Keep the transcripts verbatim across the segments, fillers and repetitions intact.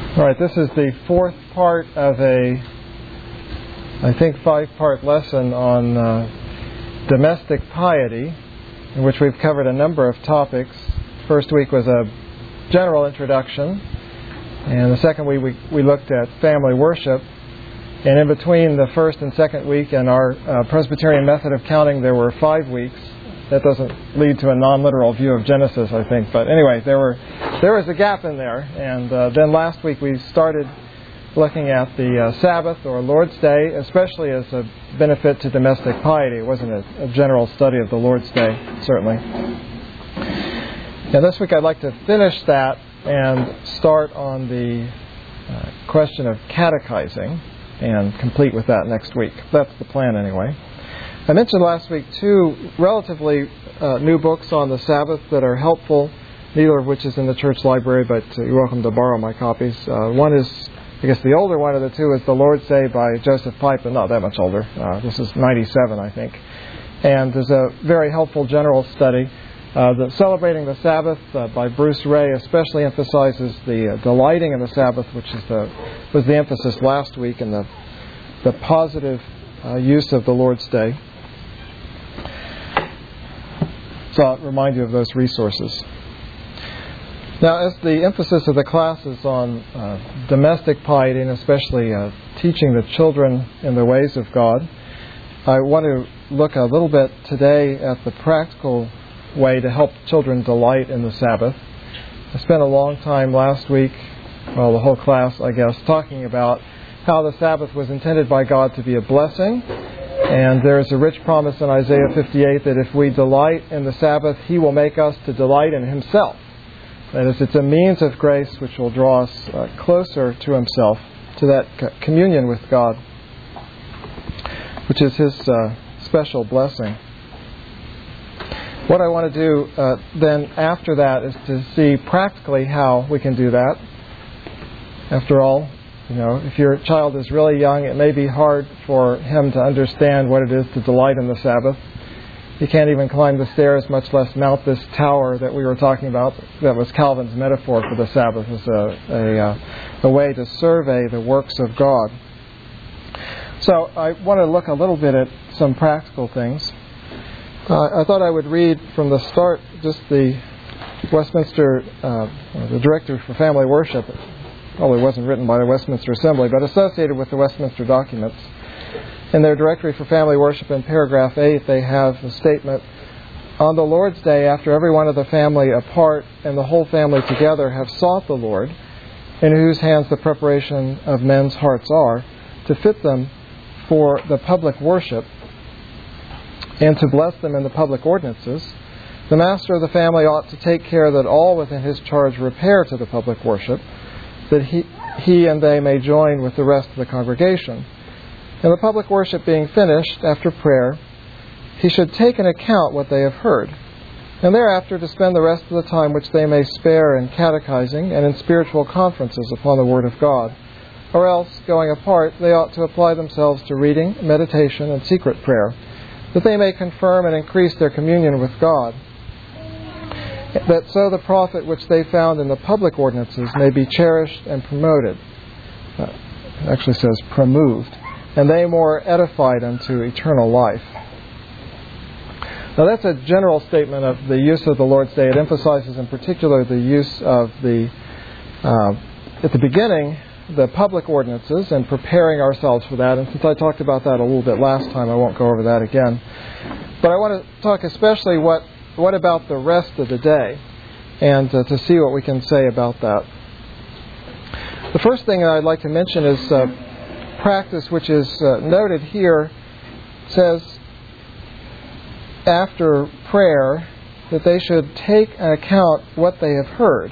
All right, this is the fourth part of a, I think, five-part lesson on uh, domestic piety, in which we've covered a number of topics. First week was a general introduction, and the second week we, we looked at family worship. And in between the first and second week and our uh, Presbyterian method of counting, there were five weeks. That doesn't lead to a non-literal view of Genesis, I think. But anyway, there were there was a gap in there. And uh, then last week we started looking at the uh, Sabbath or Lord's Day, especially as a benefit to domestic piety. It wasn't a, a general study of the Lord's Day, certainly. Now this week I'd like to finish that and start on the uh, question of catechizing and complete with that next week. That's the plan anyway. I mentioned last week two relatively uh, new books on the Sabbath that are helpful, neither of which is in the church library, but uh, you're welcome to borrow my copies. Uh, one is, I guess the older one of the two is The Lord's Day by Joseph Pipe, not that much older. Uh, this is ninety-seven, I think. And there's a very helpful general study. Uh, the Celebrating the Sabbath uh, by Bruce Ray especially emphasizes the uh, delighting in the Sabbath, which is the was the emphasis last week, and the, the positive uh, use of the Lord's Day. So I'll remind you of those resources. Now, as the emphasis of the class is on uh, domestic piety, and especially uh, teaching the children in the ways of God, I want to look a little bit today at the practical way to help children delight in the Sabbath. I spent a long time last week, well, the whole class, I guess, talking about how the Sabbath was intended by God to be a blessing. And there is a rich promise in Isaiah fifty-eight that if we delight in the Sabbath, He will make us to delight in Himself. That is, it's a means of grace which will draw us uh, closer to Himself, to that c- communion with God, which is His uh, special blessing. What I want to do uh, then after that is to see practically how we can do that. After all, you know, if your child is really young, it may be hard for him to understand what it is to delight in the Sabbath. He can't even climb the stairs, much less mount this tower that we were talking about. That was Calvin's metaphor for the Sabbath, as a, a, uh, a way to survey the works of God. So I want to look a little bit at some practical things. Uh, I thought I would read from the start just the Westminster, uh, the Directory for Family Worship. Probably wasn't written by the Westminster Assembly, but associated with the Westminster documents. In their Directory for Family Worship in paragraph eight, they have a statement, "On the Lord's Day, after every one of the family apart and the whole family together have sought the Lord, in whose hands the preparation of men's hearts are, to fit them for the public worship and to bless them in the public ordinances, the master of the family ought to take care that all within his charge repair to the public worship, that he, he and they may join with the rest of the congregation. And the public worship being finished, after prayer, he should take into account what they have heard, and thereafter to spend the rest of the time which they may spare in catechizing and in spiritual conferences upon the Word of God. Or else, going apart, they ought to apply themselves to reading, meditation, and secret prayer, that they may confirm and increase their communion with God, that so the profit which they found in the public ordinances may be cherished and promoted." Uh, it actually says promoved. "And they more edified unto eternal life." Now that's a general statement of the use of the Lord's Day. It emphasizes in particular the use of the, uh, at the beginning, the public ordinances and preparing ourselves for that. And since I talked about that a little bit last time, I won't go over that again. But I want to talk especially what what about the rest of the day, and uh, to see what we can say about that. The first thing I'd like to mention is uh, practice, which is uh, noted here, says after prayer that they should take into account what they have heard.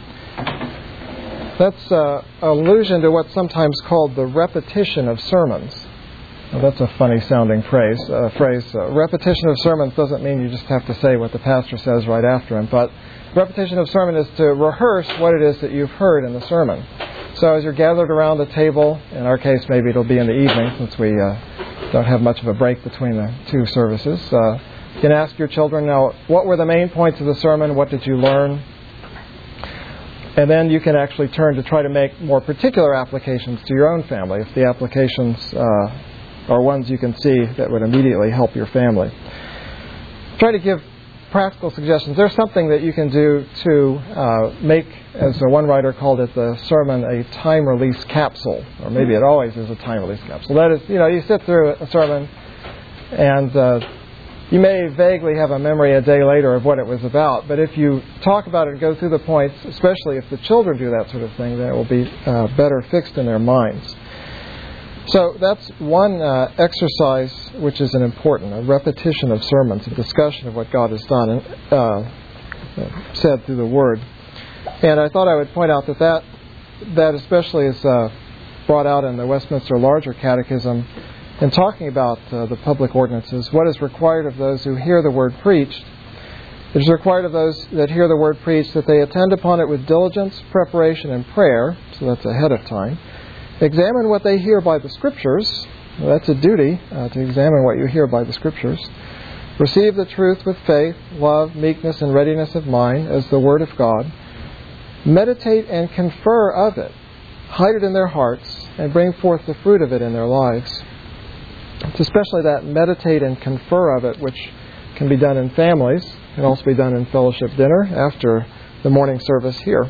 That's uh, an allusion to what's sometimes called the repetition of sermons. Well, that's a funny sounding phrase. Uh, phrase. Uh, repetition of sermons doesn't mean you just have to say what the pastor says right after him, but repetition of sermon is to rehearse what it is that you've heard in the sermon. So as you're gathered around the table, in our case maybe it'll be in the evening since we uh, don't have much of a break between the two services, uh, you can ask your children, now, what were the main points of the sermon? What did you learn? And then you can actually turn to try to make more particular applications to your own family, if the applications uh, are ones you can see that would immediately help your family. Try to give practical suggestions. There's something that you can do to uh, make, as one writer called it, the sermon a time-release capsule. Or maybe it always is a time-release capsule. That is, you know, you sit through a sermon and uh, you may vaguely have a memory a day later of what it was about, but if you talk about it and go through the points, especially if the children do that sort of thing, then it will be uh, better fixed in their minds. So that's one uh, exercise which is an important, a repetition of sermons, a discussion of what God has done and uh, said through the Word. And I thought I would point out that that, that especially is uh, brought out in the Westminster Larger Catechism in talking about uh, the public ordinances. What is required of those who hear the Word preached? It is required of those that hear the Word preached that they attend upon it with diligence, preparation, and prayer, so that's ahead of time. Examine what they hear by the Scriptures. Well, that's a duty, uh, to examine what you hear by the Scriptures. Receive the truth with faith, love, meekness, and readiness of mind as the Word of God. Meditate and confer of it. Hide it in their hearts and bring forth the fruit of it in their lives. It's especially that meditate and confer of it, which can be done in families. It can also be done in fellowship dinner after the morning service here.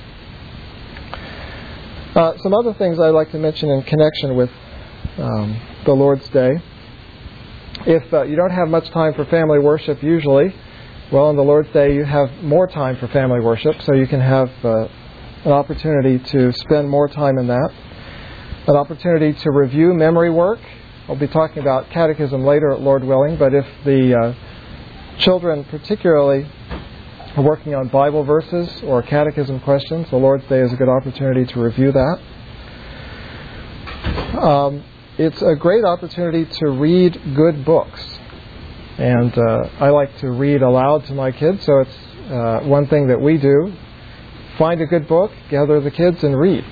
Uh, some other things I'd like to mention in connection with um, the Lord's Day. If uh, you don't have much time for family worship usually, well, on the Lord's Day you have more time for family worship, so you can have uh, an opportunity to spend more time in that. An opportunity to review memory work. I'll be talking about catechism later, Lord willing, but if the uh, children particularly are working on Bible verses or catechism questions, the Lord's Day is a good opportunity to review that. Um, it's a great opportunity to read good books. And uh, I like to read aloud to my kids, so it's uh, one thing that we do. Find a good book, gather the kids, and read.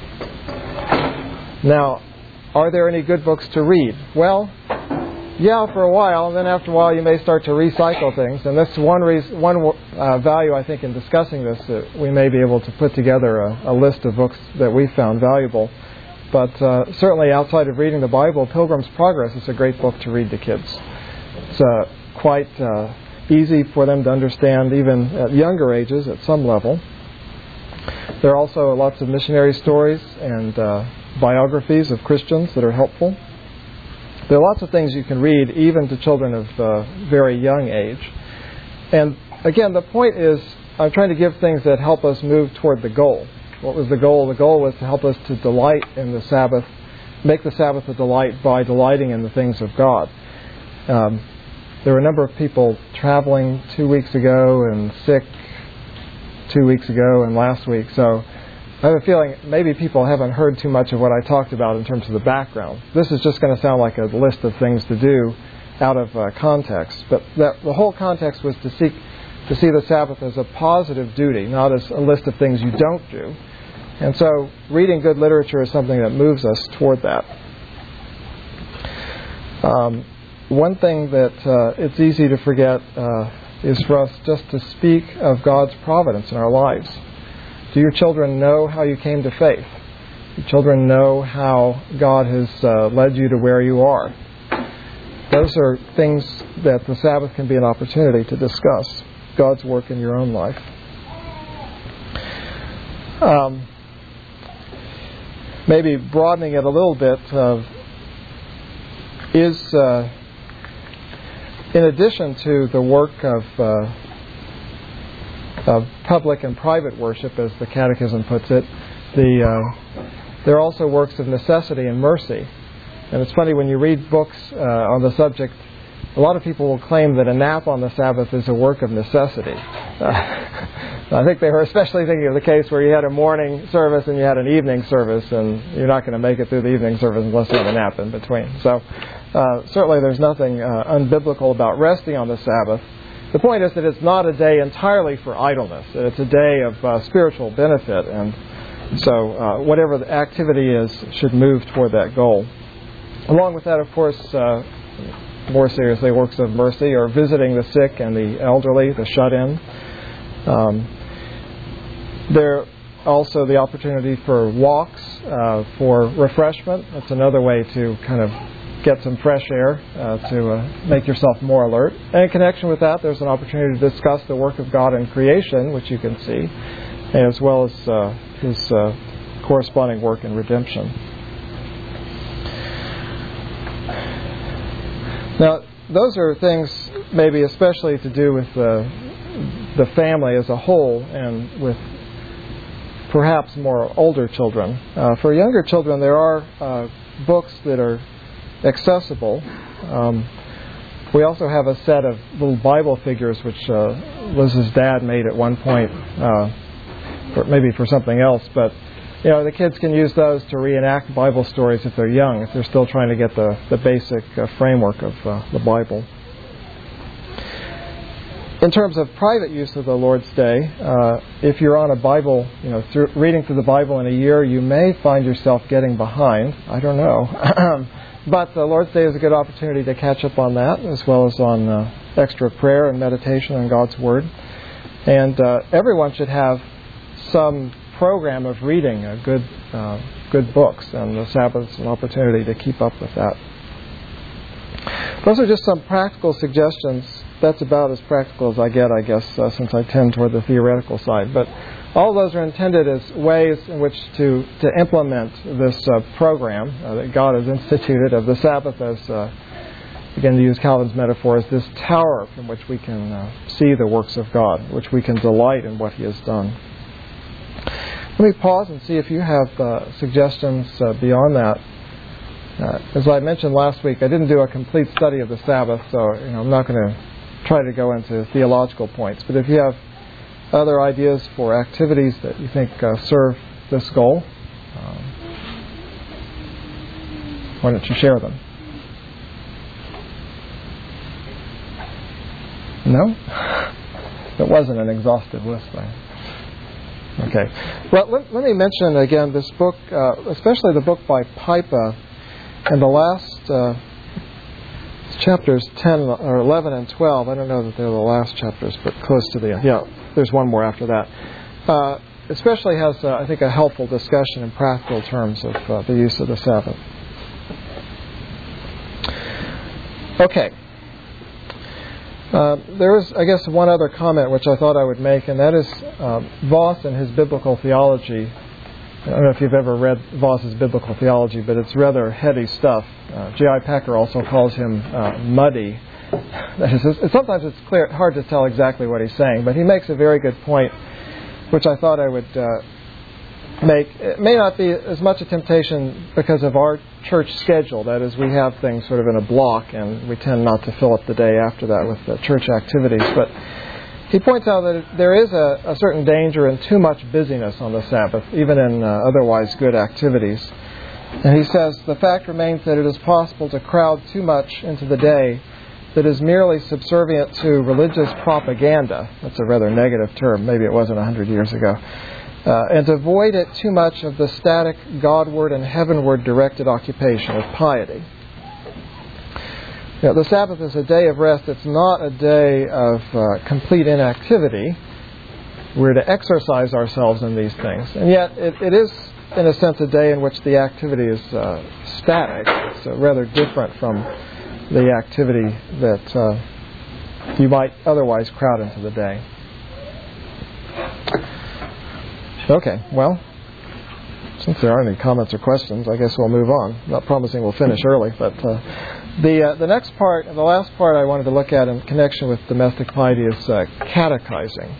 Now, are there any good books to read? Well, yeah, for a while, and then after a while you may start to recycle things. And that's one reason, one uh, value, I think, in discussing this, that we may be able to put together a, a list of books that we found valuable. But uh, certainly outside of reading the Bible, Pilgrim's Progress is a great book to read to kids. It's uh, quite uh, easy for them to understand, even at younger ages, at some level. There are also lots of missionary stories and uh, biographies of Christians that are helpful. There are lots of things you can read, even to children of uh, very young age. And again, the point is, I'm trying to give things that help us move toward the goal. What was the goal? The goal was to help us to delight in the Sabbath, make the Sabbath a delight by delighting in the things of God. Um, there were a number of people traveling two weeks ago and sick two weeks ago and last week, so I have a feeling maybe people haven't heard too much of what I talked about in terms of the background. This is just going to sound like a list of things to do out of uh, context. But that, the whole context was to seek to see the Sabbath as a positive duty, not as a list of things you don't do. And so reading good literature is something that moves us toward that. Um, one thing that uh, it's easy to forget uh, is for us just to speak of God's providence in our lives. Do your children know how you came to faith? Do your children know how God has uh, led you to where you are? Those are things that the Sabbath can be an opportunity to discuss, God's work in your own life. Um, maybe broadening it a little bit, uh, is uh, in addition to the work of uh, of public and private worship, as the Catechism puts it, the uh, there are also works of necessity and mercy. And it's funny, when you read books uh, on the subject, a lot of people will claim that a nap on the Sabbath is a work of necessity. Uh, I think they were especially thinking of the case where you had a morning service and you had an evening service, and you're not going to make it through the evening service unless you have a nap in between. So uh, certainly there's nothing uh, unbiblical about resting on the Sabbath. The point is that it's not a day entirely for idleness. It's a day of uh, spiritual benefit, and so uh, whatever the activity is should move toward that goal. Along with that, of course, uh, more seriously, works of mercy are visiting the sick and the elderly, the shut-in. Um, there also the opportunity for walks, uh, for refreshment. That's another way to kind of get some fresh air uh, to uh, make yourself more alert. And in connection with that, there's an opportunity to discuss the work of God in creation, which you can see, as well as uh, His uh, corresponding work in redemption. Now, those are things maybe especially to do with uh, the family as a whole and with perhaps more older children. Uh, for younger children, there are uh, books that are accessible. Um, we also have a set of little Bible figures which uh, Liz's dad made at one point, uh, for, maybe for something else, but you know, the kids can use those to reenact Bible stories if they're young, if they're still trying to get the, the basic uh, framework of uh, the Bible. In terms of private use of the Lord's Day, uh, if you're on a Bible, you know, through, reading through the Bible in a year, you may find yourself getting behind. I don't know. But the Lord's Day is a good opportunity to catch up on that, as well as on uh, extra prayer and meditation on God's Word. And uh, everyone should have some program of reading uh, good uh, good books, and the Sabbath is an opportunity to keep up with that. Those are just some practical suggestions. That's about as practical as I get, I guess, uh, since I tend toward the theoretical side. But all of those are intended as ways in which to, to implement this uh, program uh, that God has instituted of the Sabbath as, uh, again, to use Calvin's metaphor, as this tower from which we can uh, see the works of God, which we can delight in what He has done. Let me pause and see if you have uh, suggestions uh, beyond that. Uh, as I mentioned last week, I didn't do a complete study of the Sabbath, so you know, I'm not going to try to go into theological points. But if you have other ideas for activities that you think uh, serve this goal, um, why don't you share them? No? It wasn't an exhaustive list, right? Okay. Well, let, let me mention again this book, uh, especially the book by Pipa, and the last uh, chapters ten or eleven and twelve. I don't know that they're the last chapters, but close to the end. Yeah, there's one more after that. Uh, especially has, uh, I think, a helpful discussion in practical terms of uh, the use of the Sabbath. Okay. Uh, there is, I guess, one other comment which I thought I would make, and that is uh, Voss and his biblical theology. I don't know if you've ever read Voss's biblical theology, but it's rather heady stuff. Uh, J I Packer also calls him uh, muddy. That is, it's, sometimes it's clear, hard to tell exactly what he's saying, but he makes a very good point, which I thought I would uh, make. It may not be as much a temptation because of our church schedule. That is, we have things sort of in a block, and we tend not to fill up the day after that with uh, church activities. But he points out that there is a, a certain danger in too much busyness on the Sabbath, even in uh, otherwise good activities. And he says, the fact remains that it is possible to crowd too much into the day that is merely subservient to religious propaganda. That's a rather negative term. Maybe it wasn't a hundred years ago. Uh, and to avoid it too much of the static Godward and heavenward directed occupation of piety. You know, the Sabbath is a day of rest. It's not a day of uh, complete inactivity. We're to exercise ourselves in these things. And yet it, it is, in a sense, a day in which the activity is uh, static. It's uh, rather different from the activity that uh, you might otherwise crowd into the day. Okay, well, since there aren't any comments or questions, I guess we'll move on. I'm not promising we'll finish early, but uh, the uh, the next part, the last part I wanted to look at in connection with domestic piety is uh, catechizing.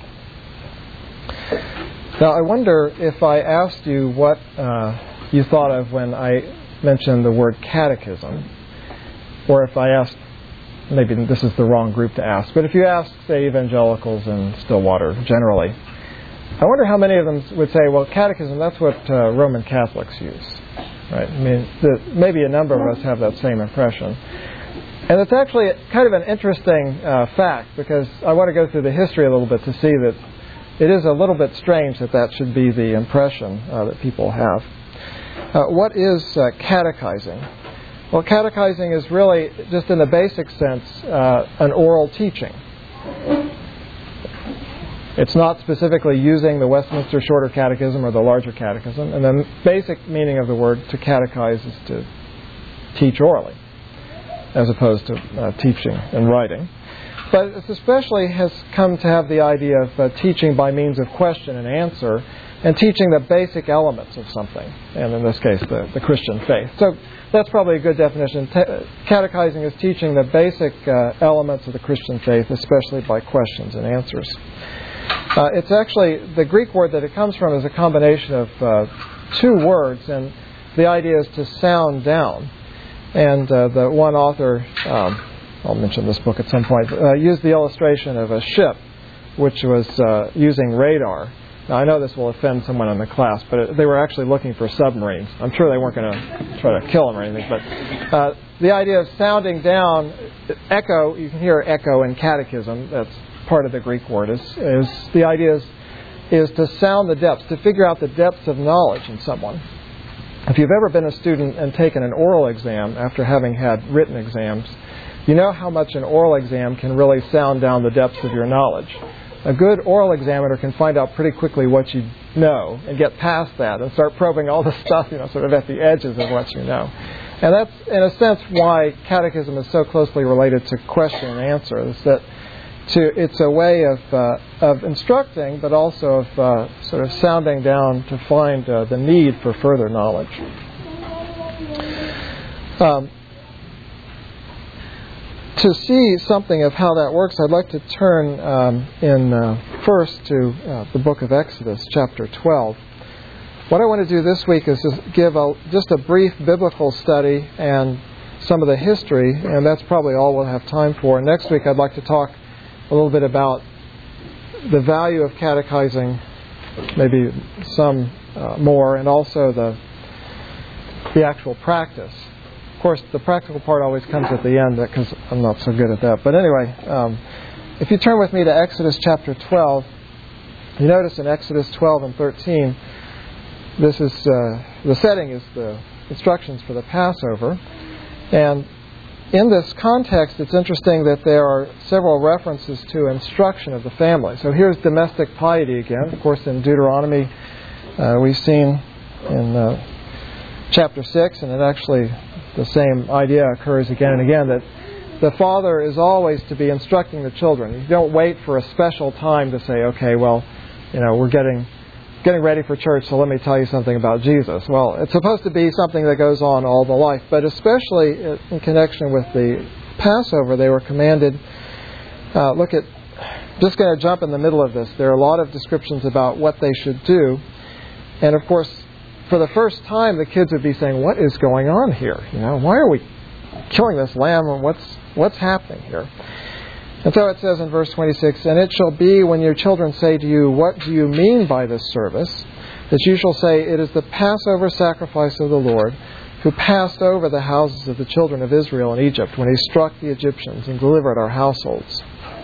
Now, I wonder if I asked you what uh, you thought of when I mentioned the word catechism, or if I asked, maybe this is the wrong group to ask, but if you asked, say, evangelicals in Stillwater generally, I wonder how many of them would say, well, catechism, that's what uh, Roman Catholics use. Right? I mean, the, maybe a number of us have that same impression. And it's actually kind of an interesting uh, fact, because I want to go through the history a little bit to see that it is a little bit strange that that should be the impression uh, that people have. Uh, what is uh, catechizing? Well, catechizing is really, just in the basic sense, uh, an oral teaching. It's not specifically using the Westminster Shorter Catechism or the larger catechism. And the basic meaning of the word to catechize is to teach orally, as opposed to uh, teaching and writing. But it especially has come to have the idea of uh, teaching by means of question and answer, and teaching the basic elements of something, and in this case, the, the Christian faith. So that's probably a good definition. Te- catechizing is teaching the basic uh, elements of the Christian faith, especially by questions and answers. Uh, it's actually, the Greek word that it comes from is a combination of uh, two words, and the idea is to sound down. And uh, the one author, um, I'll mention this book at some point, uh, used the illustration of a ship which was uh, using radar. Now, I know this will offend someone in the class, but it, they were actually looking for submarines. I'm sure they weren't going to try to kill them or anything, but uh, the idea of sounding down, echo, you can hear echo in catechism, that's part of the Greek word, is, is the idea is, is to sound the depths, to figure out the depths of knowledge in someone. If you've ever been a student and taken an oral exam after having had written exams, you know how much an oral exam can really sound down the depths of your knowledge. A good oral examiner can find out pretty quickly what you know and get past that and start probing all the stuff, you know, sort of at the edges of what you know. And that's, in a sense, why catechism is so closely related to question and answer. Is that to, it's a way of uh, of instructing, but also of uh, sort of sounding down to find uh, the need for further knowledge. Um, To see something of how that works, I'd like to turn um, in uh, first to uh, the book of Exodus, chapter twelve. What I want to do this week is just give a, just a brief biblical study and some of the history, and that's probably all we'll have time for. Next week, I'd like to talk a little bit about the value of catechizing, maybe some uh, more, and also the the actual practice. Of course, the practical part always comes at the end because I'm not so good at that. But anyway, um, if you turn with me to Exodus chapter twelve, you notice in Exodus twelve and thirteen, this is uh, the setting is the instructions for the Passover. And in this context, it's interesting that there are several references to instruction of the family. So here's domestic piety again. Of course, in Deuteronomy, uh, we've seen in uh, chapter six, and it actually... the same idea occurs again and again, that the father is always to be instructing the children. You don't wait for a special time to say, okay, well, you know, we're getting getting ready for church, so let me tell you something about Jesus. Well, it's supposed to be something that goes on all the life, but especially in connection with the Passover, they were commanded, uh, look at, just going to jump in the middle of this, there are a lot of descriptions about what they should do, and of course, for the first time, the kids would be saying, what is going on here? You know, why are we killing this lamb? And what's what's happening here? And so it says in verse twenty-six, and it shall be when your children say to you, what do you mean by this service? That you shall say, it is the Passover sacrifice of the Lord, who passed over the houses of the children of Israel in Egypt when he struck the Egyptians and delivered our households.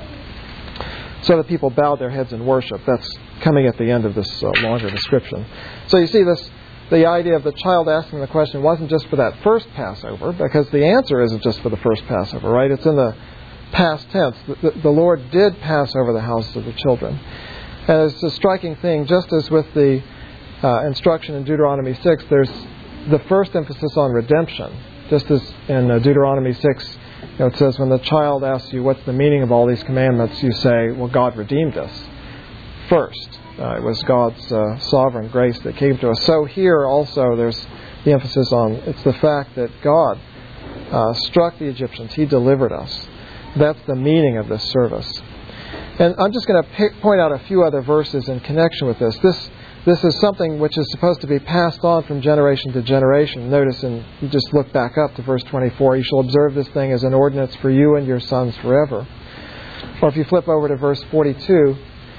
So the people bowed their heads in worship. That's coming at the end of this uh, longer description. So you see this. The idea of the child asking the question wasn't just for that first Passover, because the answer isn't just for the first Passover, right? It's in the past tense. The, the Lord did pass over the houses of the children. And it's a striking thing, just as with the uh, instruction in Deuteronomy six, there's the first emphasis on redemption. Just as in uh, Deuteronomy six, you know, it says, when the child asks you, what's the meaning of all these commandments, you say, well, God redeemed us first. Uh, it was God's uh, sovereign grace that came to us. So here also there's the emphasis on, it's the fact that God uh, struck the Egyptians. He delivered us. That's the meaning of this service. And I'm just going to pick, point out a few other verses in connection with this. This this is something which is supposed to be passed on from generation to generation. Notice, and you just look back up to verse twenty-four, you shall observe this thing as an ordinance for you and your sons forever. Or if you flip over to verse forty-two,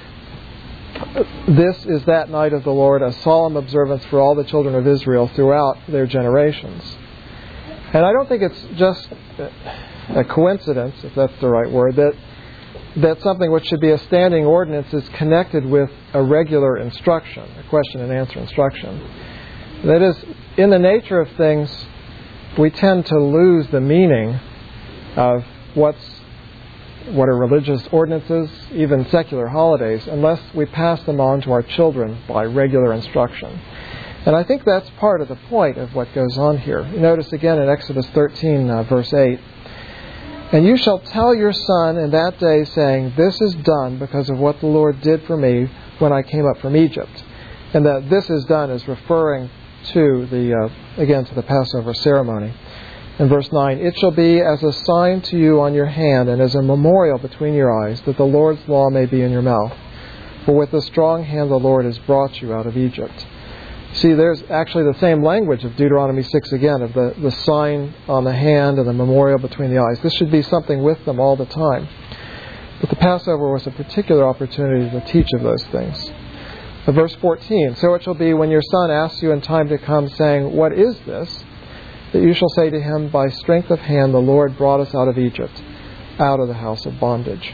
this is that night of the Lord, a solemn observance for all the children of Israel throughout their generations. And I don't think it's just a coincidence, if that's the right word, that that something which should be a standing ordinance is connected with a regular instruction, a question and answer instruction. That is, in the nature of things, we tend to lose the meaning of what's what are religious ordinances, even secular holidays, unless we pass them on to our children by regular instruction. And I think that's part of the point of what goes on here. You notice again in Exodus thirteen, uh, verse eight, "And you shall tell your son in that day, saying, This is done because of what the Lord did for me when I came up from Egypt." And that "this is done" is referring to the, uh, again, to the Passover ceremony. In verse nine, "It shall be as a sign to you on your hand and as a memorial between your eyes, that the Lord's law may be in your mouth. For with a strong hand the Lord has brought you out of Egypt." See, there's actually the same language of Deuteronomy six again, of the, the sign on the hand and the memorial between the eyes. This should be something with them all the time. But the Passover was a particular opportunity to teach of those things. Uh, verse fourteen, "So it shall be when your son asks you in time to come, saying, What is this? That you shall say to him, By strength of hand the Lord brought us out of Egypt, out of the house of bondage."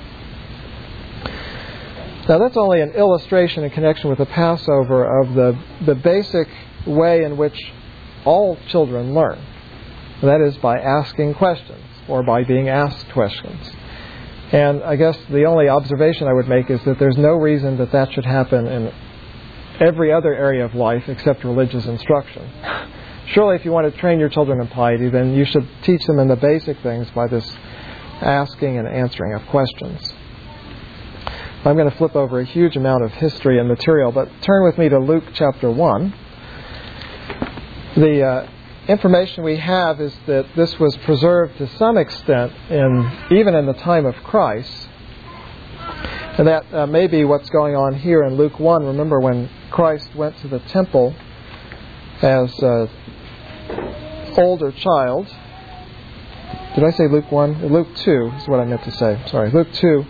Now that's only an illustration in connection with the Passover of the, the basic way in which all children learn. That is by asking questions, or by being asked questions. And I guess the only observation I would make is that there's no reason that that should happen in every other area of life except religious instruction. Surely if you want to train your children in piety, then you should teach them in the basic things by this asking and answering of questions. I'm going to flip over a huge amount of history and material, but turn with me to Luke chapter one. The uh, information we have is that this was preserved to some extent in even in the time of Christ. And that uh, may be what's going on here in Luke one. Remember when Christ went to the temple as an older child. Did I say Luke one? Luke two is what I meant to say. Sorry, Luke two.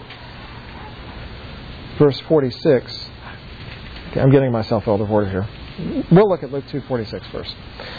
Verse forty-six. Okay, I'm getting myself out of order here. We'll look at Luke two forty-six first.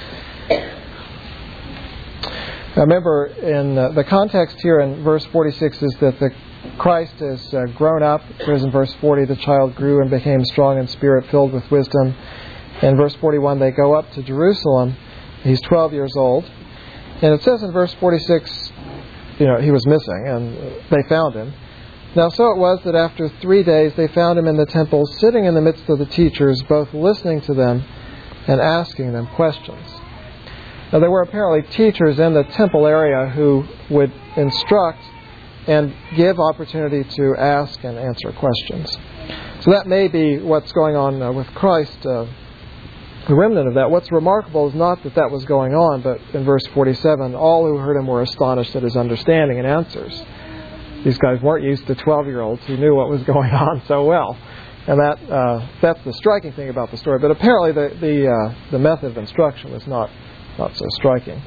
Now remember, in uh, the context here in verse forty-six is that the Christ is uh, grown up. Whereas in verse forty, the child grew and became strong in spirit, filled with wisdom. In verse forty-one, they go up to Jerusalem. He's twelve years old. And it says in verse forty-six, you know, he was missing, and they found him. Now so it was that after three days they found him in the temple, sitting in the midst of the teachers, both listening to them and asking them questions. Now there were apparently teachers in the temple area who would instruct and give opportunity to ask and answer questions. So that may be what's going on uh, with Christ, uh, the remnant of that. What's remarkable is not that that was going on, but in verse forty-seven, all who heard him were astonished at his understanding and answers. These guys weren't used to twelve-year-olds who knew what was going on so well. And that uh, that's the striking thing about the story. But apparently the the, uh, the method of instruction was not, not so striking.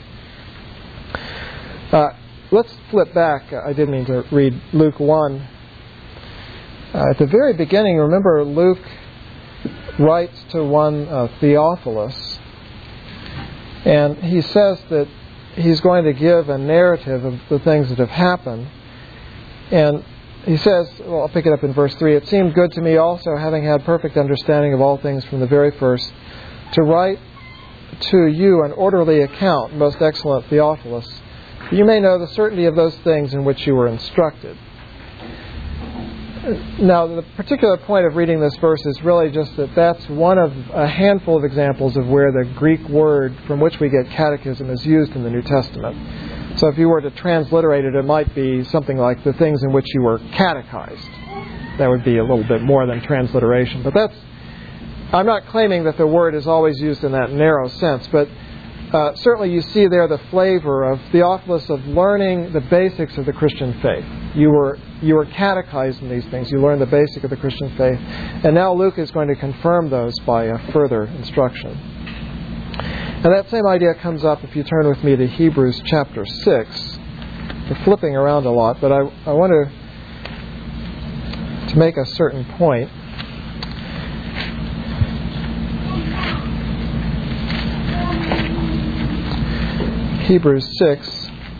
Uh, let's flip back. I did mean to read Luke one. Uh, at the very beginning, remember Luke writes to one uh, Theophilus. And he says that he's going to give a narrative of the things that have happened. And he says, well, I'll pick it up in verse three, "It seemed good to me also, having had perfect understanding of all things from the very first, to write to you an orderly account, most excellent Theophilus, that you may know the certainty of those things in which you were instructed." Now, the particular point of reading this verse is really just that that's one of a handful of examples of where the Greek word from which we get catechism is used in the New Testament. So if you were to transliterate it, it might be something like the things in which you were catechized. That would be a little bit more than transliteration. But that's, I'm not claiming that the word is always used in that narrow sense, but uh, certainly you see there the flavor of Theophilus of learning the basics of the Christian faith. You were you were catechized in these things. You learned the basic of the Christian faith. And now Luke is going to confirm those by a further instruction. And that same idea comes up if you turn with me to Hebrews chapter six. We're flipping around a lot, but I, I want to, to make a certain point. Hebrews six.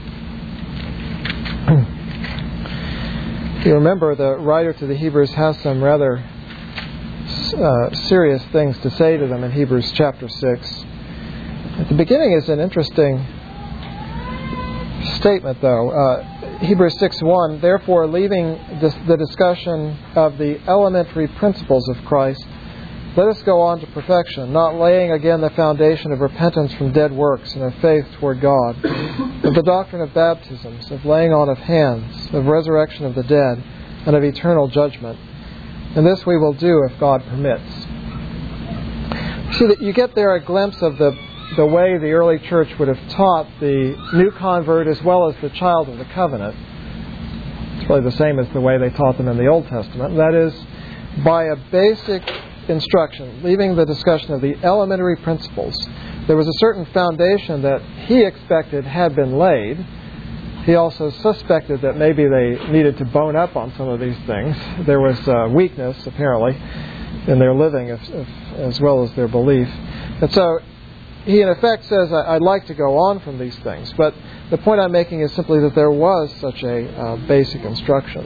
You remember the writer to the Hebrews has some rather uh, serious things to say to them in Hebrews chapter six. At the beginning is an interesting statement, though. Uh, Hebrews six one, therefore, leaving this, the discussion of the elementary principles of Christ, let us go on to perfection, not laying again the foundation of repentance from dead works and of faith toward God, of the doctrine of baptisms, of laying on of hands, of resurrection of the dead, and of eternal judgment. And this we will do if God permits. See that you get there a glimpse of the, the way the early church would have taught the new convert as well as the child of the covenant. It's really the same as the way they taught them in the Old Testament. That is, by a basic instruction, leaving the discussion of the elementary principles. There was a certain foundation that he expected had been laid. He also suspected that maybe they needed to bone up on some of these things. There was uh, weakness, apparently, in their living as, as well as their belief. And so he, in effect, says, I'd like to go on from these things. But the point I'm making is simply that there was such a uh, basic instruction.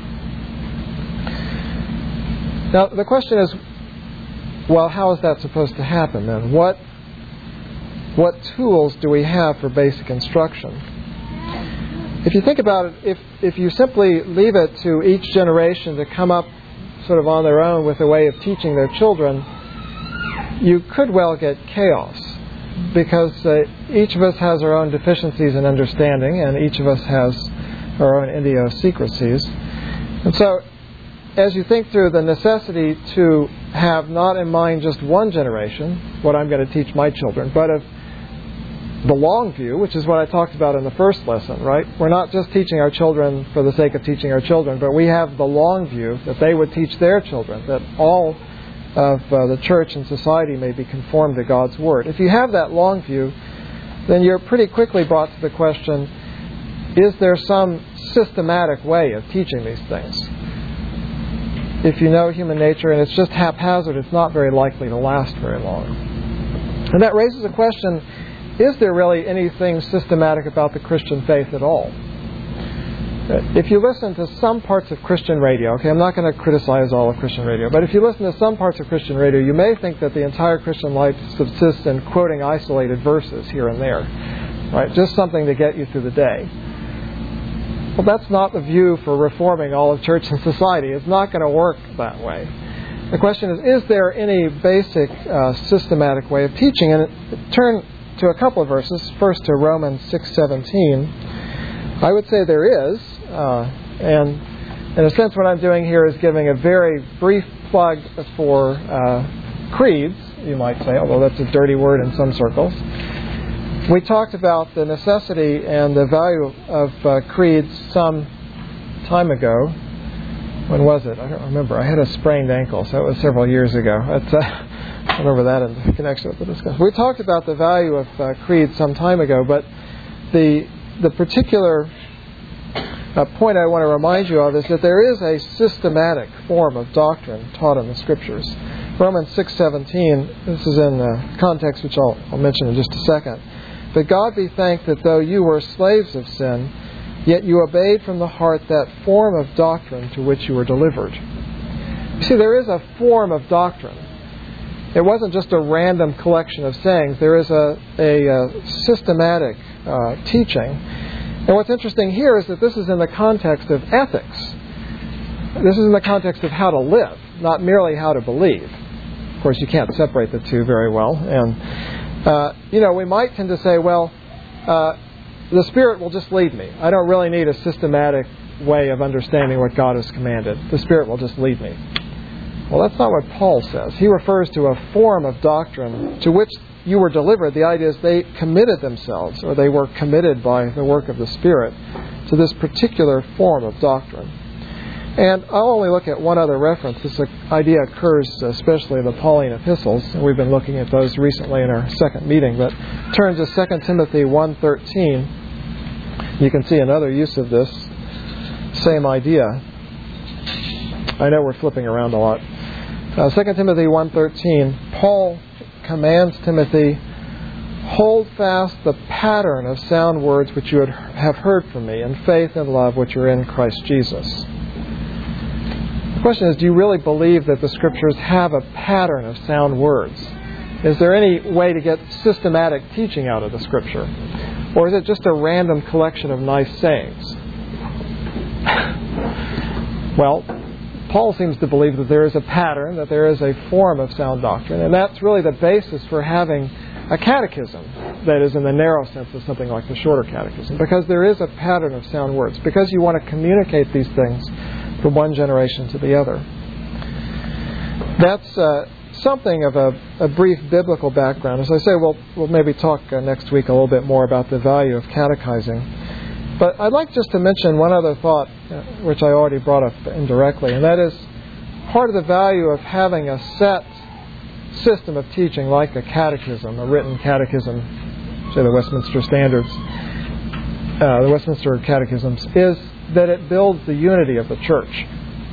Now, the question is, well, how is that supposed to happen then? What, what tools do we have for basic instruction? If you think about it, if, if you simply leave it to each generation to come up sort of on their own with a way of teaching their children, you could well get chaos, because uh, each of us has our own deficiencies in understanding, and each of us has our own idiosyncrasies. And so, as you think through the necessity to have not in mind just one generation, what I'm going to teach my children, but of the long view, which is what I talked about in the first lesson, right? We're not just teaching our children for the sake of teaching our children, but we have the long view that they would teach their children, that all of uh, the church and society may be conformed to God's Word. If you have that long view, then you're pretty quickly brought to the question, is there some systematic way of teaching these things? If you know human nature and it's just haphazard, it's not very likely to last very long. And that raises a question, is there really anything systematic about the Christian faith at all? If you listen to some parts of Christian radio, okay, I'm not going to criticize all of Christian radio, but if you listen to some parts of Christian radio, you may think that the entire Christian life subsists in quoting isolated verses here and there, right? Just something to get you through the day. Well, that's not the view for reforming all of church and society. It's not going to work that way. The question is, is there any basic uh, systematic way of teaching? And turn to a couple of verses. First to Romans six seventeen. I would say there is. Uh, and in a sense, what I'm doing here is giving a very brief plug for uh, creeds, you might say, although that's a dirty word in some circles. We talked about the necessity and the value of uh, creeds some time ago. When was it? I don't remember. I had a sprained ankle, so it was several years ago. That's, uh, I remember that in connection with the discussion. We talked about the value of uh, creeds some time ago, but the the particular uh, point I want to remind you of is that there is a systematic form of doctrine taught in the Scriptures. Romans six seventeen, this is in the context which I'll, I'll mention in just a second. But God be thanked that though you were slaves of sin, yet you obeyed from the heart that form of doctrine to which you were delivered. You see, there is a form of doctrine. It wasn't just a random collection of sayings. There is a, a, a systematic uh, teaching. And what's interesting here is that this is in the context of ethics. This is in the context of how to live, not merely how to believe. Of course, you can't separate the two very well. And Uh, you know, we might tend to say, well, uh, the Spirit will just lead me. I don't really need a systematic way of understanding what God has commanded. The Spirit will just lead me. Well, that's not what Paul says. He refers to a form of doctrine to which you were delivered. The idea is they committed themselves, or they were committed by the work of the Spirit to this particular form of doctrine. And I'll only look at one other reference. This idea occurs especially in the Pauline epistles, and we've been looking at those recently in our second meeting. But turn to Second Timothy one thirteen. You can see another use of this same idea. I know we're flipping around a lot. Uh, Second Timothy one thirteen, Paul commands Timothy, hold fast the pattern of sound words which you have heard from me, in faith and love which are in Christ Jesus. The question is, do you really believe that the Scriptures have a pattern of sound words? Is there any way to get systematic teaching out of the Scripture? Or is it just a random collection of nice sayings? Well, Paul seems to believe that there is a pattern, that there is a form of sound doctrine, and that's really the basis for having a catechism, that is in the narrow sense of something like the shorter catechism, because there is a pattern of sound words, because you want to communicate these things from one generation to the other. That's uh, something of a, a brief biblical background. As I say, we'll, we'll maybe talk uh, next week a little bit more about the value of catechizing. But I'd like just to mention one other thought, uh, which I already brought up indirectly, and that is part of the value of having a set system of teaching like a catechism, a written catechism, say the Westminster Standards, uh, the Westminster Catechisms, is that it builds the unity of the church.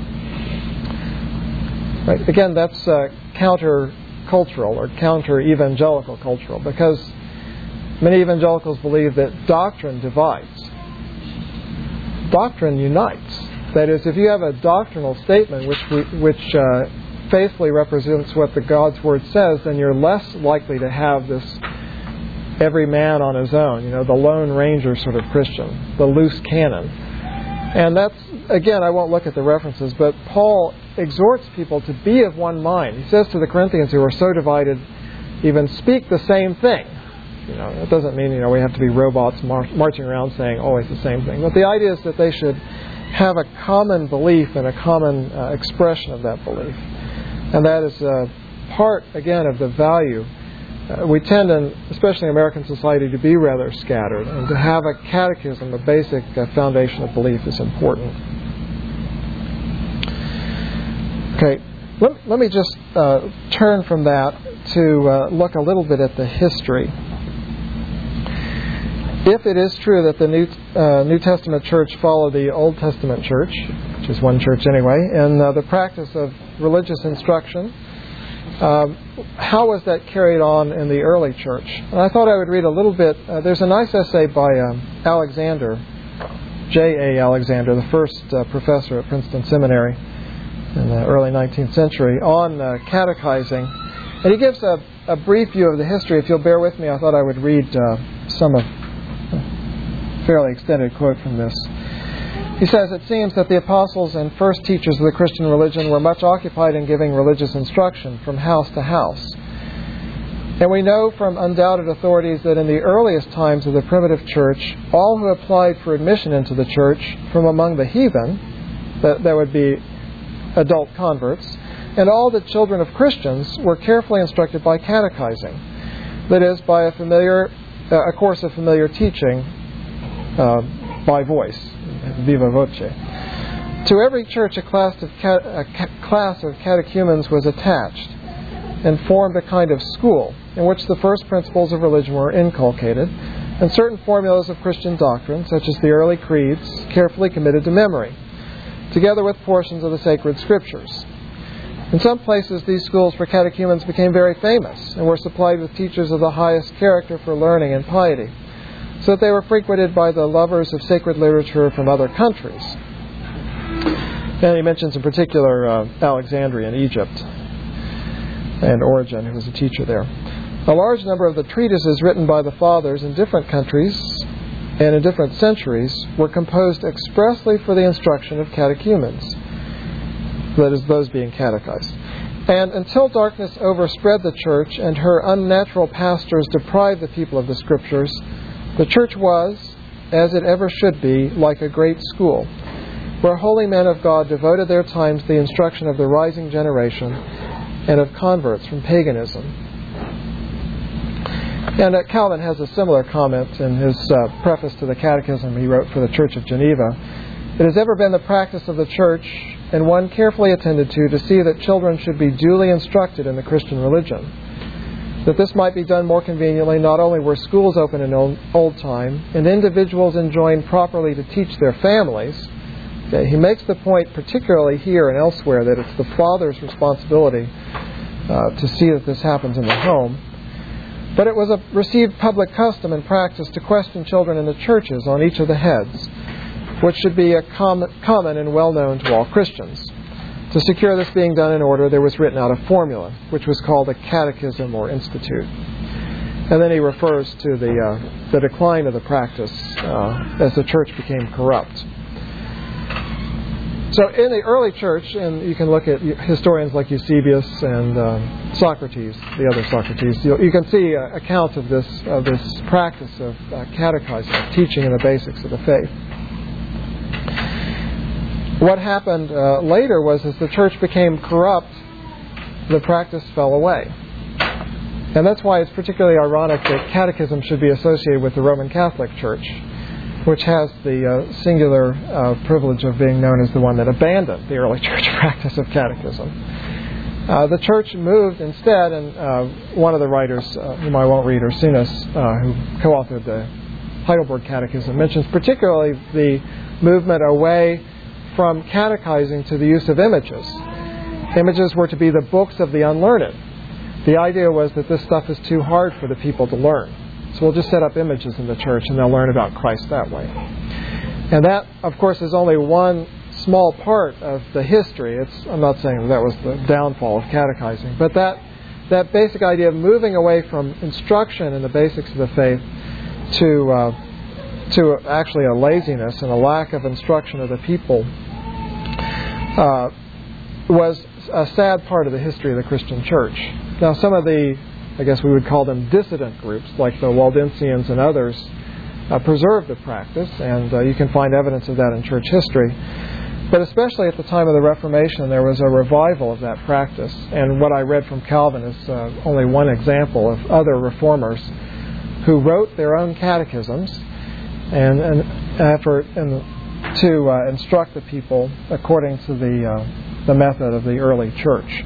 Right? Again, that's uh, counter-cultural or counter-evangelical cultural, because many evangelicals believe that doctrine divides. Doctrine unites. That is, if you have a doctrinal statement which which uh, faithfully represents what the God's Word says, then you're less likely to have this every man on his own, you know, the Lone Ranger sort of Christian, the loose cannon. And that's, again, I won't look at the references, but Paul exhorts people to be of one mind. He says to the Corinthians who are so divided, even speak the same thing. You know, it doesn't mean, you know, we have to be robots mar- marching around saying always the same thing. But the idea is that they should have a common belief and a common uh, expression of that belief. And that is uh, part, again, of the value. Uh, we tend, in, especially in American society, to be rather scattered. And to have a catechism, a basic uh, foundation of belief, is important. Okay, let, let me just uh, turn from that to uh, look a little bit at the history. If it is true that the New, uh, New Testament church followed the Old Testament church, which is one church anyway, in uh, the practice of religious instruction, um, how was that carried on in the early church? And I thought I would read a little bit. Uh, there's a nice essay by um, Alexander, J A Alexander, the first uh, professor at Princeton Seminary in the early nineteenth century, on uh, catechizing. And he gives a, a brief view of the history. If you'll bear with me, I thought I would read uh, some of fairly extended quote from this. He says, "It seems that the apostles and first teachers of the Christian religion were much occupied in giving religious instruction from house to house. And we know from undoubted authorities that in the earliest times of the primitive church, all who applied for admission into the church from among the heathen, that, that would be adult converts, and all the children of Christians were carefully instructed by catechizing, that is, by a familiar, uh, a course of familiar teaching, Uh, by voice, viva voce. To every church a class of cat, a ca- class of catechumens was attached and formed a kind of school in which the first principles of religion were inculcated and certain formulas of Christian doctrine, such as the early creeds, carefully committed to memory, together with portions of the sacred scriptures. In some places, these schools for catechumens became very famous and were supplied with teachers of the highest character for learning and piety, so that they were frequented by the lovers of sacred literature from other countries." And he mentions in particular uh, Alexandria in Egypt and Origen, who was a teacher there. A large number of the treatises written by the fathers in different countries and in different centuries were composed expressly for the instruction of catechumens, that is, those being catechized. And until darkness overspread the church and her unnatural pastors deprived the people of the Scriptures, the church was, as it ever should be, like a great school, where holy men of God devoted their time to the instruction of the rising generation and of converts from paganism. And uh, Calvin has a similar comment in his uh, preface to the Catechism he wrote for the Church of Geneva. "It has ever been the practice of the Church, and one carefully attended to, to see that children should be duly instructed in the Christian religion. That this might be done more conveniently, not only were schools open in old, old time, and individuals enjoined properly to teach their families." Okay, he makes the point, particularly here and elsewhere, that it's the father's responsibility uh, to see that this happens in the home. But it was a received public custom and practice to question children in the churches on each of the heads, which should be a com- common and well known to all Christians. To secure this being done in order, there was written out a formula, which was called a catechism or institute. And then he refers to the uh, the decline of the practice uh, as the church became corrupt. So in the early church, and you can look at historians like Eusebius and um, Socrates, the other Socrates, you, you can see uh, accounts of this of this practice of uh, catechizing, of teaching in the basics of the faith. What happened uh, later was as the church became corrupt, the practice fell away. And that's why it's particularly ironic that catechism should be associated with the Roman Catholic Church, which has the uh, singular uh, privilege of being known as the one that abandoned the early church practice of catechism. Uh, the church moved instead, and uh, one of the writers, uh, whom I won't read, Ursinus, uh, who co-authored the Heidelberg Catechism, mentions particularly the movement away from catechizing to the use of images. Images were to be the books of the unlearned. The idea was that this stuff is too hard for the people to learn. So we'll just set up images in the church and they'll learn about Christ that way. And that, of course, is only one small part of the history. It's, I'm not saying that was the downfall of catechizing, but that, that basic idea of moving away from instruction in the basics of the faith to, uh, to actually a laziness and a lack of instruction of the people uh, was a sad part of the history of the Christian church. Now, some of the, I guess we would call them dissident groups, like the Waldensians and others, uh, preserved the practice, and uh, you can find evidence of that in church history. But especially at the time of the Reformation, there was a revival of that practice. And what I read from Calvin is uh, only one example of other reformers who wrote their own catechisms and an effort in, to uh, instruct the people according to the uh, the method of the early church.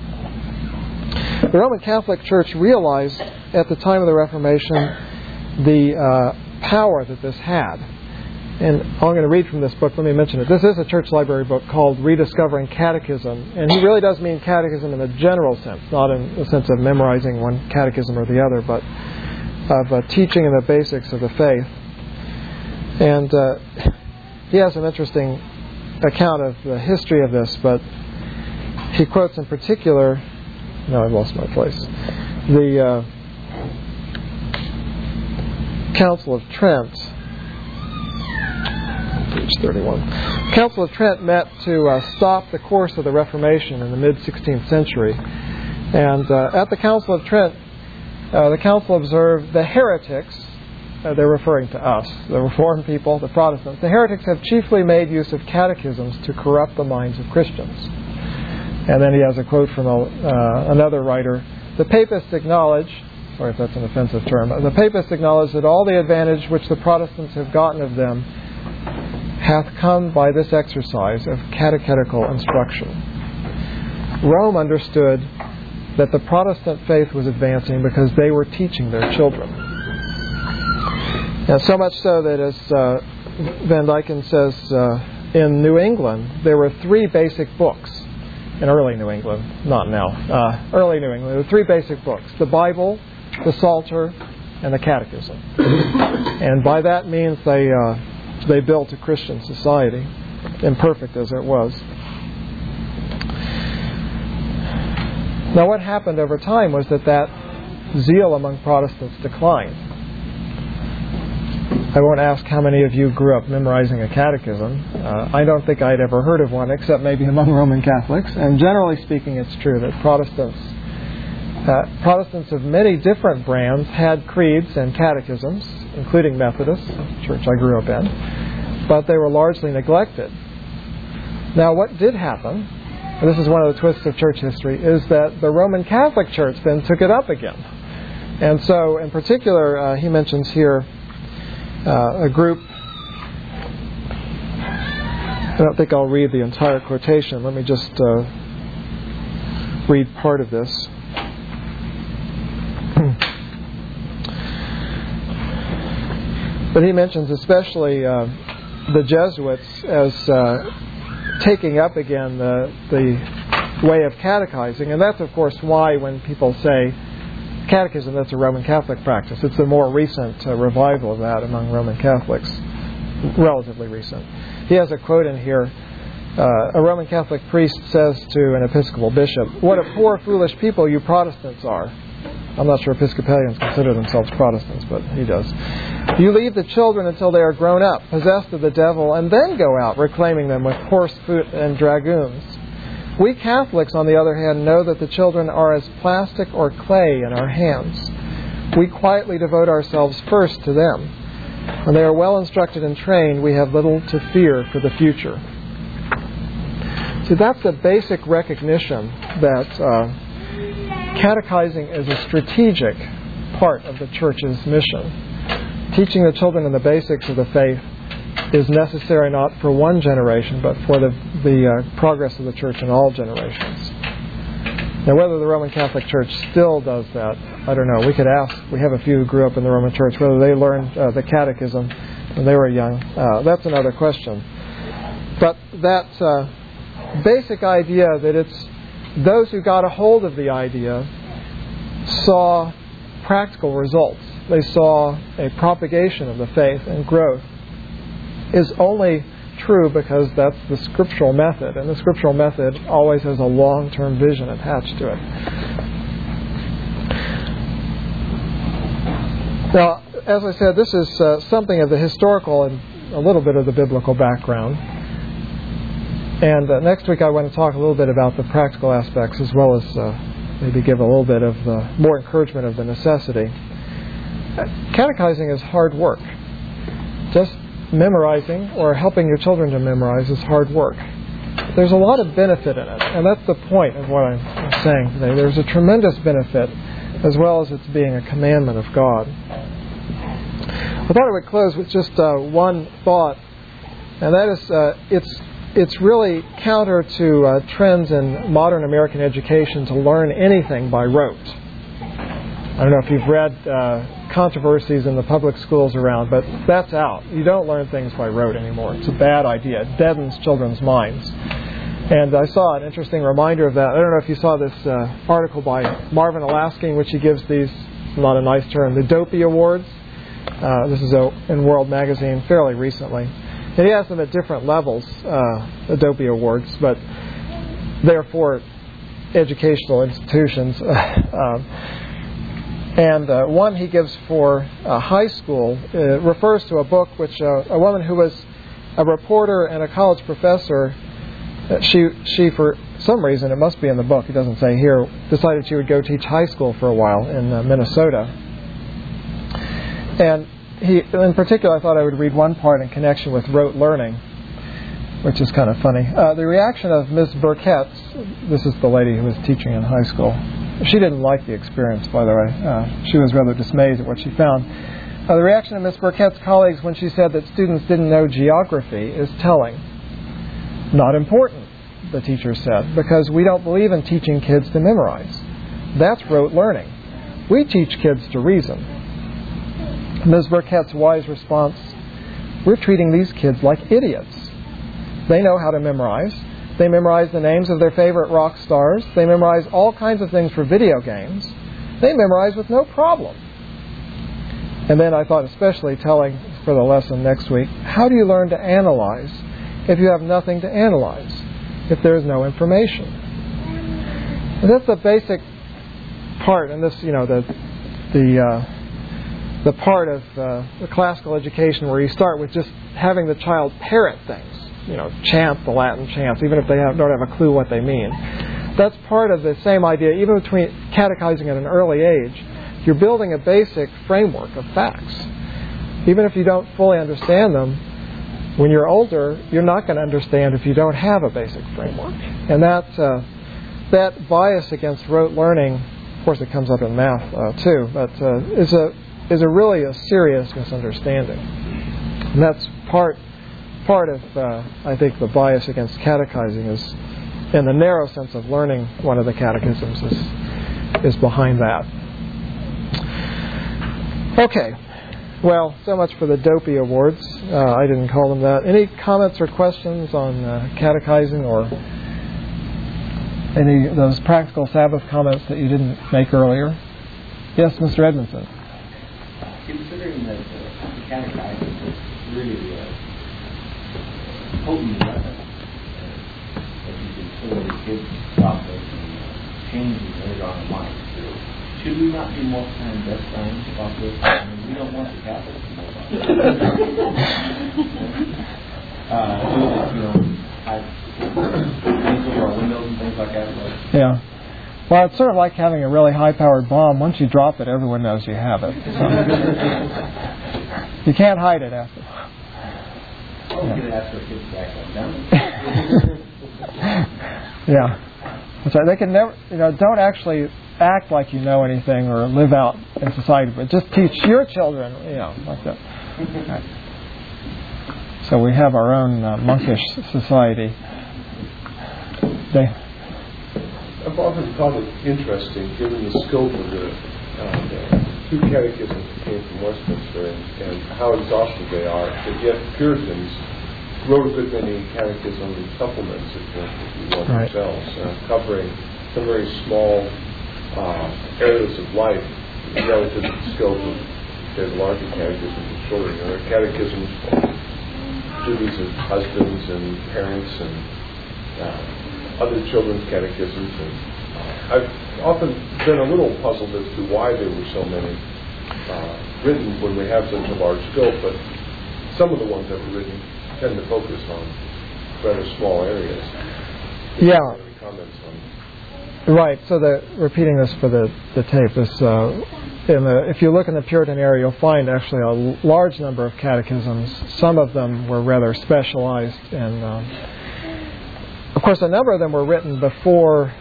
The Roman Catholic Church realized at the time of the Reformation the uh, power that this had. And I'm going to read from this book. Let me mention it. This is a church library book called Rediscovering Catechism. And he really does mean catechism in the general sense, not in the sense of memorizing one catechism or the other, but of uh, teaching in the basics of the faith. And uh, he has an interesting account of the history of this, but he quotes in particular, no, I've lost my place, the uh, Council of Trent, page thirty-one. Council of Trent met to uh, stop the course of the Reformation in the mid-sixteenth century. And uh, at the Council of Trent, uh, the council observed the heretics, uh, they're referring to us, the Reformed people, the Protestants, the heretics have chiefly made use of catechisms to corrupt the minds of Christians. And then he has a quote from a, uh, another writer. The Papists acknowledge, sorry if that's an offensive term, the Papists acknowledge that all the advantage which the Protestants have gotten of them hath come by this exercise of catechetical instruction. Rome understood that the Protestant faith was advancing because they were teaching their children. And so much so that, as uh, Van Dyken says, uh, in New England, there were three basic books. In early New England, not now. Uh, early New England, there were three basic books: the Bible, the Psalter, and the Catechism. And by that means they uh, they built a Christian society, imperfect as it was. Now, what happened over time was that that zeal among Protestants declined. I won't ask how many of you grew up memorizing a catechism. Uh, I don't think I'd ever heard of one, except maybe among Roman Catholics. And generally speaking, it's true that Protestants, uh, Protestants of many different brands had creeds and catechisms, including Methodists, the church I grew up in, but they were largely neglected. Now, what did happen, and this is one of the twists of church history, is that the Roman Catholic Church then took it up again. And so, in particular, uh, he mentions here Uh, a group, I don't think I'll read the entire quotation. Let me just uh, read part of this. But he mentions especially uh, the Jesuits as uh, taking up again the, the way of catechizing. And that's, of course, why when people say catechism, that's a Roman Catholic practice. It's a more recent uh, revival of that among Roman Catholics, relatively recent. He has a quote in here. Uh, a Roman Catholic priest says to an Episcopal bishop, "What a poor, foolish people you Protestants are." I'm not sure Episcopalians consider themselves Protestants, but he does. You leave the children until they are grown up, possessed of the devil, and then go out reclaiming them with horse, foot, and dragoons. We Catholics, on the other hand, know that the children are as plastic or clay in our hands. We quietly devote ourselves first to them. When they are well instructed and trained, we have little to fear for the future. So that's a basic recognition that uh, catechizing is a strategic part of the Church's mission. Teaching the children in the basics of the faith is necessary not for one generation, but for the, the uh, progress of the Church in all generations. Now, whether the Roman Catholic Church still does that, I don't know. We could ask, we have a few who grew up in the Roman Church, whether they learned uh, the catechism when they were young. Uh, that's another question. But that uh, basic idea that it's those who got a hold of the idea saw practical results. They saw a propagation of the faith and growth is only true because that's the scriptural method, and the scriptural method always has a long-term vision attached to it. Now, as I said, this is uh, something of the historical and a little bit of the biblical background. And uh, next week I want to talk a little bit about the practical aspects, as well as uh, maybe give a little bit of the more encouragement of the necessity. Catechizing is hard work. Just memorizing or helping your children to memorize is hard work. There's a lot of benefit in it, and that's the point of what I'm saying today. There's a tremendous benefit, as well as it's being a commandment of God. I thought I would close with just uh, one thought, and that is uh, it's it's really counter to uh, trends in modern American education to learn anything by rote. I don't know if you've read uh, controversies in the public schools around, but that's out. You don't learn things by rote anymore. It's a bad idea. It deadens children's minds. And I saw an interesting reminder of that. I don't know if you saw this uh, article by Marvin Alasky, in which he gives these, not a nice term, the Dopey Awards. Uh, this is a, in World Magazine fairly recently. And he has them at different levels, uh, the Dopey Awards, but they're for educational institutions. um, And uh, one he gives for uh, high school uh, refers to a book which uh, a woman who was a reporter and a college professor, uh, she she for some reason, it must be in the book, it doesn't say here, decided she would go teach high school for a while in uh, Minnesota. And he, in particular, I thought I would read one part in connection with rote learning, which is kind of funny. Uh, the reaction of Miz Burkett, this is the lady who was teaching in high school. She didn't like the experience, by the way. Uh, she was rather dismayed at what she found. Uh, the reaction of Miz Burkett's colleagues when she said that students didn't know geography is telling. Not important, the teacher said, because we don't believe in teaching kids to memorize. That's rote learning. We teach kids to reason. Miz Burkett's wise response, we're treating these kids like idiots. They know how to memorize. They memorize the names of their favorite rock stars. They memorize all kinds of things for video games. They memorize with no problem. And then I thought especially telling for the lesson next week, how do you learn to analyze if you have nothing to analyze, if there is no information? And that's the basic part, and this, you know, the the uh, the part of uh, the classical education where you start with just having the child parrot things. You know, chant the Latin chants, even if they have, don't have a clue what they mean. That's part of the same idea, even between catechizing at an early age. You're building a basic framework of facts. Even if you don't fully understand them, when you're older, you're not going to understand if you don't have a basic framework. And that, uh, that bias against rote learning, of course it comes up in math uh, too, but uh, is a is a really a serious misunderstanding. And that's part Part of, uh, I think, the bias against catechizing is, in the narrow sense of learning one of the catechisms, is, is behind that. Okay. Well, so much for the Dopey Awards. Uh, I didn't call them that. Any comments or questions on uh, catechizing, or any of those practical Sabbath comments that you didn't make earlier? Yes, Mister Edmondson. Considering that uh, catechizing is really uh, potent weapon uh, that you can sort of kids stop and uh, changing later on in life through should we not be more kind best friends about this? I mean, we don't want the Catholics to know about it. uh, do it, you know, hide things over our windows and things like that. Like, yeah. Well, it's sort of like having a really high-powered bomb. Once you drop it, everyone knows you have it. So. You can't hide it after. Oh, yeah. You could ask for kids back on them. Yeah. That's right. They can never, you know, don't actually act like you know anything or live out in society, but just teach your children, you know, like that. Right. So we have our own uh, monkish society. They. I've often found it interesting, given the scope of the, uh, the two catechisms that came from Westminster and, and how exhaustive they are, that yet Puritans wrote a good many catechism supplements, if you, if you want, right. themselves, uh, covering some very small uh, areas of life relative to the scope of their larger catechisms and shorter. You know, their catechisms, duties of husbands and parents and uh, other children's catechisms. And uh, I've often been a little puzzled as to why there were so many uh, written when we have such a large scope, but some of the ones that were written tend to focus on rather small areas. Yeah. Any comments on? Right. So the repeating this for the the tape is uh, in the if you look in the Puritan area, you'll find actually a large number of catechisms. Some of them were rather specialized, and um, of course, a number of them were written before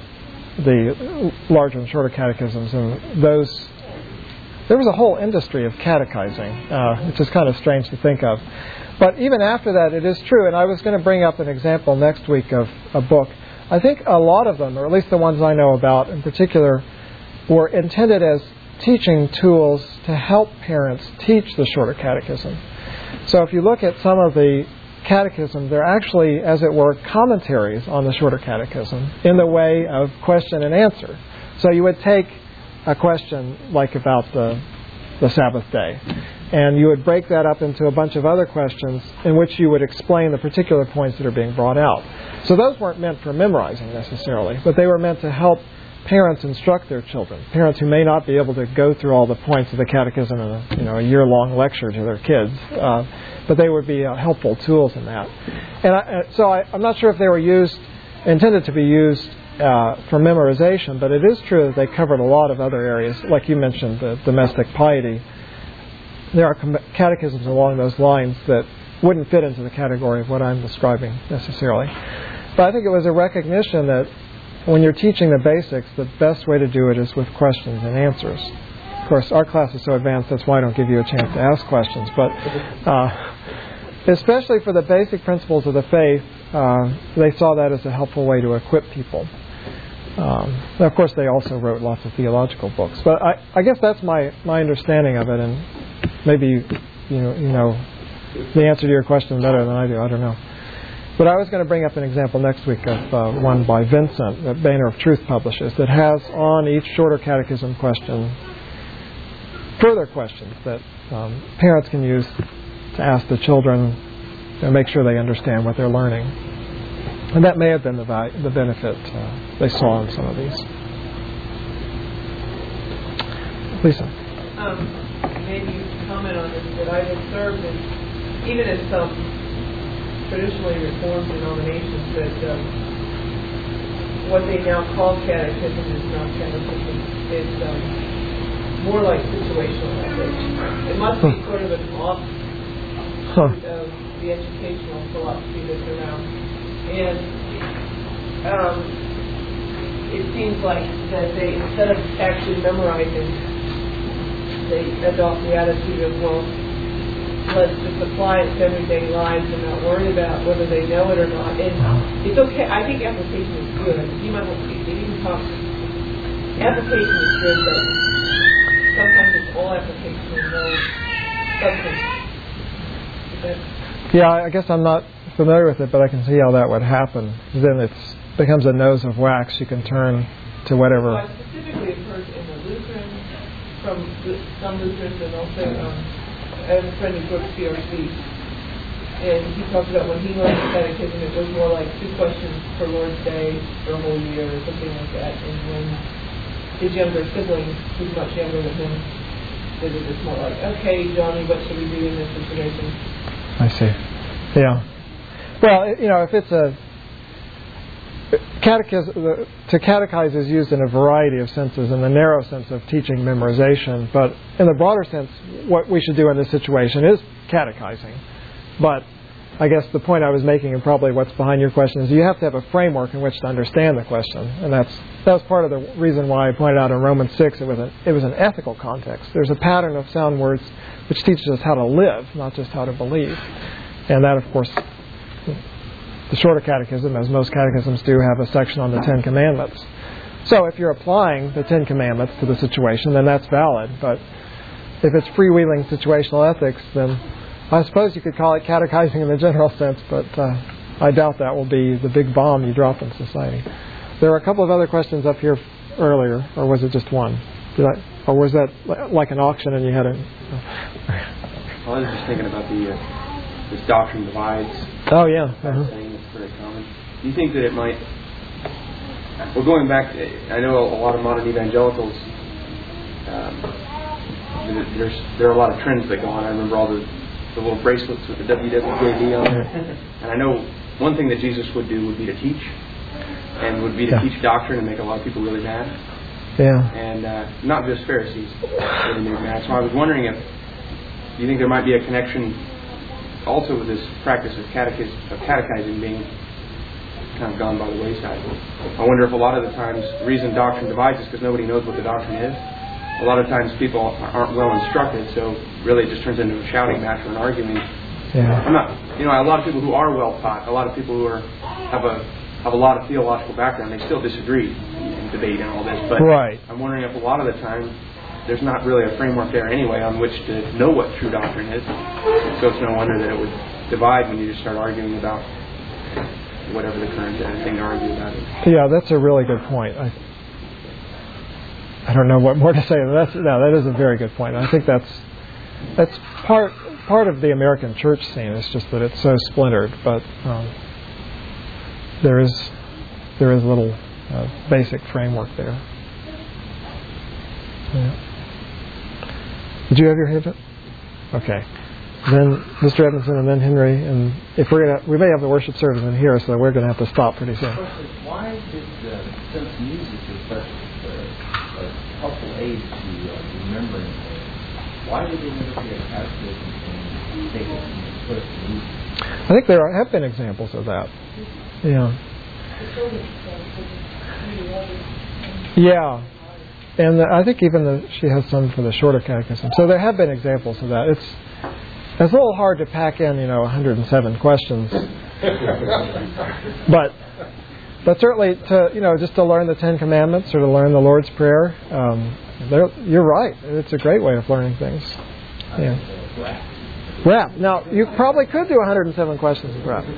the larger and shorter catechisms, and those. There was a whole industry of catechizing, uh, which is kind of strange to think of. But even after that, it is true, and I was going to bring up an example next week of a book. I think a lot of them, or at least the ones I know about in particular, were intended as teaching tools to help parents teach the shorter catechism. So if you look at some of the catechism, they're actually, as it were, commentaries on the shorter catechism in the way of question and answer. So you would take a question like about the, the Sabbath day, and you would break that up into a bunch of other questions in which you would explain the particular points that are being brought out. So those weren't meant for memorizing necessarily, but they were meant to help parents instruct their children. Parents who may not be able to go through all the points of the catechism in a, you know, a year-long lecture to their kids, uh, but they would be uh, helpful tools in that. And I, so I, I'm not sure if they were used, intended to be used Uh, for memorization, but it is true that they covered a lot of other areas, like you mentioned, the domestic piety. There are com- catechisms along those lines that wouldn't fit into the category of what I'm describing necessarily. But I think it was a recognition that when you're teaching the basics, the best way to do it is with questions and answers. Of course, our class is so advanced, that's why I don't give you a chance to ask questions. But uh, especially for the basic principles of the faith, uh, they saw that as a helpful way to equip people. Um, and of course, they also wrote lots of theological books. But I, I guess that's my, my understanding of it, and maybe you know, you know the answer to your question better than I do. I don't know. But I was going to bring up an example next week of uh, one by Vincent that Banner of Truth publishes that has on each shorter catechism question further questions that um, parents can use to ask the children and make sure they understand what they're learning. And that may have been the value, the benefit uh, they saw in some of these. Lisa. Um, maybe you can comment on this, but I've observed that even in some traditionally reformed denominations that um, what they now call catechism is not catechism. It's um, more like situational ethics. It must be sort of an offshoot huh. of the educational philosophy that's around. And um, it seems like that they, instead of actually memorizing, they adopt the attitude of, well, let's just apply it to everyday lives and not worry about whether they know it or not. And it's okay. I think application is good. You might want to speak. You can talk. Application is good, but sometimes it's all application and no substance. Yeah, I guess I'm not familiar with it, but I can see how that would happen. Then it becomes a nose of wax. You can turn to whatever. Well, I specifically have heard in the Lutheran, from some Lutherans, and also um, I have a friend who works P R C, and he talked about when he learned the catechism, it was more like two questions per Lord's Day for a whole year or something like that. And when his younger sibling who's much younger than him. Is it just more like, okay, Johnny, what should we do in this situation? I see. Yeah. Well, you know, if it's a catechism, to catechize is used in a variety of senses, in the narrow sense of teaching memorization, but in the broader sense, what we should do in this situation is catechizing. But I guess the point I was making, and probably what's behind your question, is you have to have a framework in which to understand the question, and that's that was part of the reason why I pointed out in Romans six it was a, it was an ethical context. There's a pattern of sound words which teaches us how to live, not just how to believe, and that, of course, the Shorter Catechism, as most catechisms do, have a section on the Ten Commandments. So if you're applying the Ten Commandments to the situation, then that's valid. But if it's freewheeling situational ethics, then I suppose you could call it catechizing in the general sense, but uh, I doubt that will be the big bomb you drop in society. There were a couple of other questions up here earlier, or was it just one? Did I, or was that like an auction and you had a... Well, I was just thinking about the uh, this doctrine divides. Oh, yeah. Uh-huh. Saying it's very common. Do you think that it might... Well, going back, I know a lot of modern evangelicals, um, there's there are a lot of trends that go on. I remember all the the little bracelets with the W W J D on it. And I know one thing that Jesus would do would be to teach, and would be to yeah. teach doctrine and make a lot of people really mad. Yeah. And uh, not just Pharisees really made mad. So I was wondering if you think there might be a connection also with this practice of, catechiz- of catechizing being kind of gone by the wayside. I wonder if a lot of the times the reason doctrine divides is because nobody knows what the doctrine is. A lot of times people aren't well instructed, so really it just turns into a shouting match or an argument. Yeah. I'm not, you know, a lot of people who are well taught, a lot of people who are have a have a lot of theological background, they still disagree and debate and all this. But right. I'm wondering if a lot of the time there's not really a framework there anyway on which to know what true doctrine is. So it's no wonder that it would divide when you just start arguing about whatever the current thing to argue about is. Yeah, that's a really good point. I, I don't know what more to say. That's no, that is a very good point. I think that's that's part part of the American church scene. It's just that it's so splintered, but um, there is there is a little uh, basic framework there. Yeah. Did you have your hand up? Okay. Then Mister Edmondson, and then Henry, and if we're gonna, we may have the worship service in here, so we're going to have to stop pretty soon. Why did uh, since music is such a helpful aid to uh, remembering, why did they never be a catechism and take it and put it to music? I think there are, have been examples of that. Yeah. Yeah. And the, I think even the, she has some for the Shorter Catechism. So there have been examples of that. It's it's a little hard to pack in, you know, one hundred seven questions. but but certainly to, you know, just to learn the Ten Commandments or to learn the Lord's Prayer, um, you're right. It's a great way of learning things. Yeah. Rap. Now, you probably could do one hundred seven questions with rap.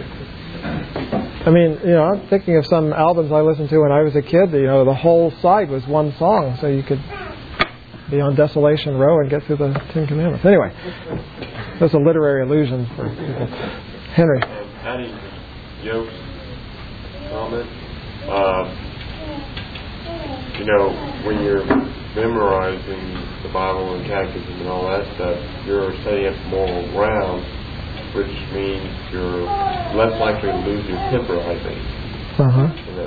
I mean, you know, I'm thinking of some albums I listened to when I was a kid. You know, the whole side was one song, so you could be on Desolation Row and get through the Ten Commandments. Anyway, that's a literary illusion for people. Henry. Um, adding Yoke's comment, um, you know, when you're memorizing the Bible and catechism and all that stuff, you're setting up moral ground, which means you're less likely to lose your temper, I think. Uh-huh.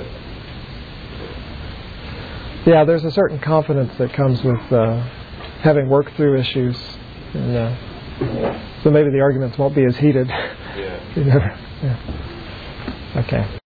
Yeah, there's a certain confidence that comes with uh, having worked through issues. And, uh, so maybe the arguments won't be as heated. Yeah. You never, yeah. Okay.